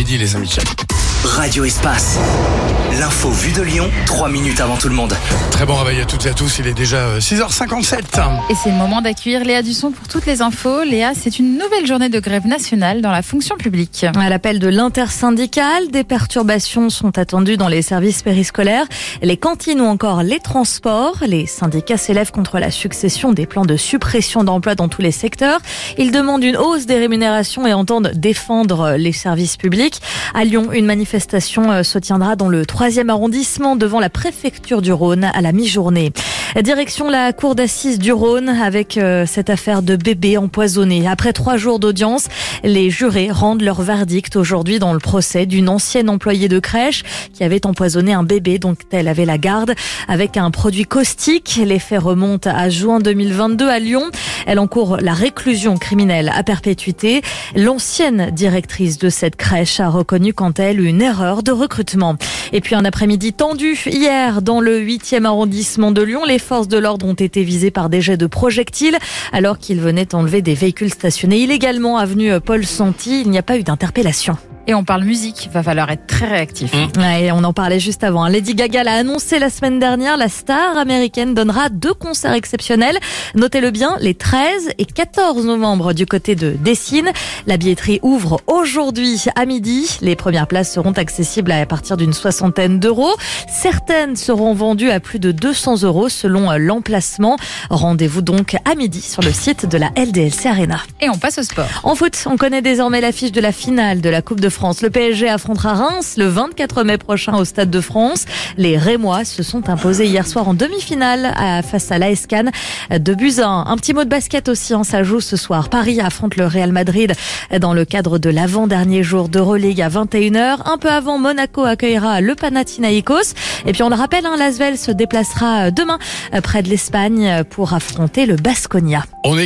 midi les amis. Radio Espace. L'info vue de Lyon, 3 minutes avant tout le monde. Très bon réveil à toutes et à tous, il est déjà 6h57. Et c'est le moment d'accueillir Léa Dusson pour toutes les infos. Léa, c'est une nouvelle journée de grève nationale dans la fonction publique. À l'appel de l'intersyndicale, des perturbations sont attendues dans les services périscolaires, les cantines ou encore les transports. Les syndicats s'élèvent contre la succession des plans de suppression d'emplois dans tous les secteurs. Ils demandent une hausse des rémunérations et entendent défendre les services publics. À Lyon, une manifestation se tiendra dans le 3e arrondissement devant la préfecture du Rhône à la mi-journée. Direction la cour d'assises du Rhône avec cette affaire de bébé empoisonné. Après 3 jours d'audience, les jurés rendent leur verdict aujourd'hui dans le procès d'une ancienne employée de crèche qui avait empoisonné un bébé dont elle avait la garde avec un produit caustique. Les faits remontent à juin 2022 à Lyon. Elle encourt la réclusion criminelle à perpétuité. L'ancienne directrice de cette crèche a reconnu quant à elle une erreur de recrutement. Et puis un après-midi tendu hier dans le 8e arrondissement de Lyon. Les forces de l'ordre ont été visées par des jets de projectiles alors qu'ils venaient enlever des véhicules stationnés illégalement avenue Paul Santy. Il n'y a pas eu d'interpellation. Et on parle musique, va falloir être très réactif. Ouais, on en parlait juste avant. Lady Gaga l'a annoncé la semaine dernière, la star américaine donnera 2 concerts exceptionnels. Notez-le bien, les 13 et 14 novembre du côté de Dessines. La billetterie ouvre aujourd'hui à midi. Les premières places seront accessibles à partir d'une 60aine d'euros. Certaines seront vendues à plus de 200 € selon l'emplacement. Rendez-vous donc à midi sur le site de la LDLC Arena. Et on passe au sport. En foot, on connaît désormais l'affiche de la finale de la Coupe de France. Le PSG affrontera Reims le 24 mai prochain au Stade de France. Les Rémois se sont imposés hier soir en demi-finale face à l'AS Cannes de buts à 1. Un petit mot de basket aussi, ça joue ce soir. Paris affronte le Real Madrid dans le cadre de l'avant-dernier jour d'Euroleague à 21h. Un peu avant, Monaco accueillera le Panathinaïkos. Et puis on le rappelle, l'Asvel se déplacera demain près de l'Espagne pour affronter le Baskonia. On est